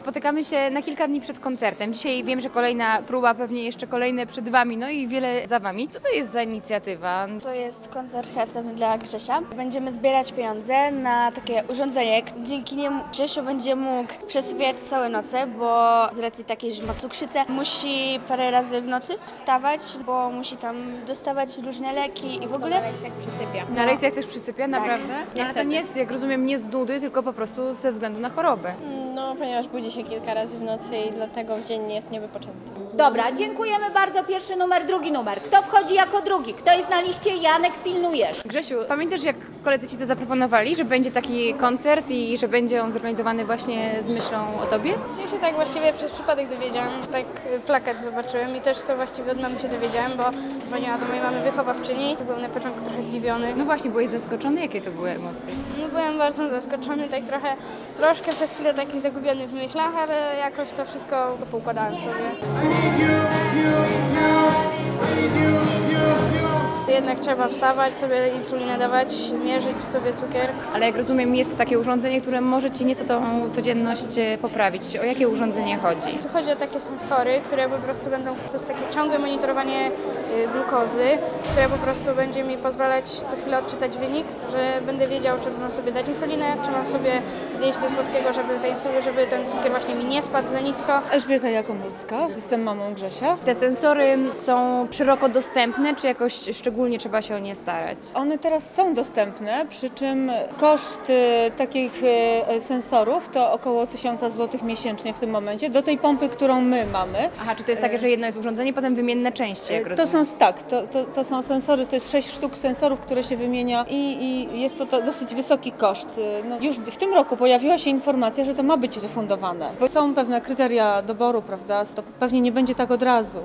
spotykamy się na kilka dni przed koncertem. Dzisiaj wiem, że kolejna próba, pewnie jeszcze kolejne przed Wami, no i wiele za Wami. Co to jest za inicjatywa? To jest koncert charytatywny dla Grzesia. Będziemy zbierać pieniądze na takie urządzenie. Dzięki niemu Grzesiu będzie mógł przesypiać całe noce, bo z racji takiej, że ma cukrzycę, musi parę razy w nocy wstawać, bo musi tam dostawać różne leki i w ogóle... Na lekcjach przysypia. Na lekcjach też przysypia, naprawdę? No, ale to nie jest, jak rozumiem, nie z nudy, tylko po prostu ze względu na chorobę. No, ponieważ budzi się kilka razy w nocy i dlatego w dzień nie jest niewypoczęty. Dobra, dziękujemy bardzo. Pierwszy numer, drugi numer. Kto wchodzi jako drugi? Kto jest na liście? Janek, pilnujesz. Grzesiu, pamiętasz, jak koledzy Ci to zaproponowali, że będzie taki koncert i że będzie on zorganizowany właśnie z myślą o Tobie? Ja się tak właściwie przez przypadek dowiedziałam, tak plakat zobaczyłem i też to właściwie od mamy się dowiedziałem, bo dzwoniła do mojej mamy wychowawczyni. Byłem na początku trochę zdziwiony. No właśnie, byłeś zaskoczony? Jakie to były emocje? No, byłem bardzo zaskoczony, tak troszkę przez chwilę taki zagubiony w myślach, ale jakoś to wszystko poukładałem sobie. Jednak trzeba wstawać, sobie insulinę dawać, mierzyć sobie cukier. Ale jak rozumiem, jest to takie urządzenie, które może Ci nieco tą codzienność poprawić. O jakie urządzenie chodzi? Tu chodzi o takie sensory, które po prostu będą, to jest takie ciągłe monitorowanie glukozy, które po prostu będzie mi pozwalać co chwilę odczytać wynik, że będę wiedział, czy mam sobie dać insulinę, czy mam sobie zjeść coś słodkiego, żeby ten cukier właśnie mi nie spadł za nisko. Elżbieta Jakomulska, jestem mamą Grzesia. Te sensory są szeroko dostępne, czy jakoś szczególnie trzeba się o nie starać? One teraz są dostępne, przy czym koszt takich sensorów to około 1000 zł miesięcznie w tym momencie, do tej pompy, którą my mamy. Aha, czy to jest takie, że jedno jest urządzenie, potem wymienne części, jak rozumiem? To są sensory, to jest 6 sztuk sensorów, które się wymienia i jest to dosyć wysoki koszt. No, już w tym roku pojawiła się informacja, że to ma być refundowane, bo są pewne kryteria doboru, prawda, to pewnie nie będzie tak od razu.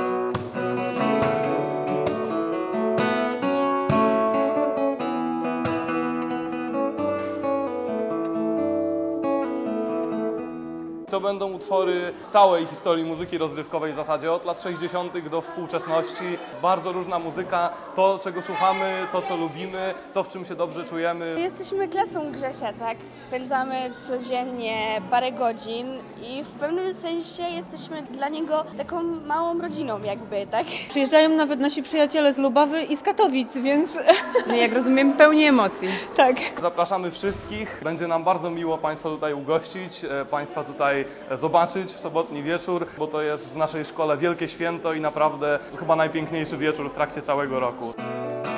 To będą utwory z całej historii muzyki rozrywkowej w zasadzie, od lat 60. do współczesności. Bardzo różna muzyka, to czego słuchamy, to co lubimy, to w czym się dobrze czujemy. Jesteśmy klasą Grzesia, tak? Spędzamy codziennie parę godzin i w pewnym sensie jesteśmy dla niego taką małą rodziną jakby, tak? Przyjeżdżają nawet nasi przyjaciele z Lubawy i z Katowic, więc No jak rozumiem, pełni emocji. tak. Zapraszamy wszystkich, będzie nam bardzo miło Państwa tutaj ugościć, Państwa tutaj zobaczyć w sobotni wieczór, bo to jest w naszej szkole wielkie święto i naprawdę chyba najpiękniejszy wieczór w trakcie całego roku.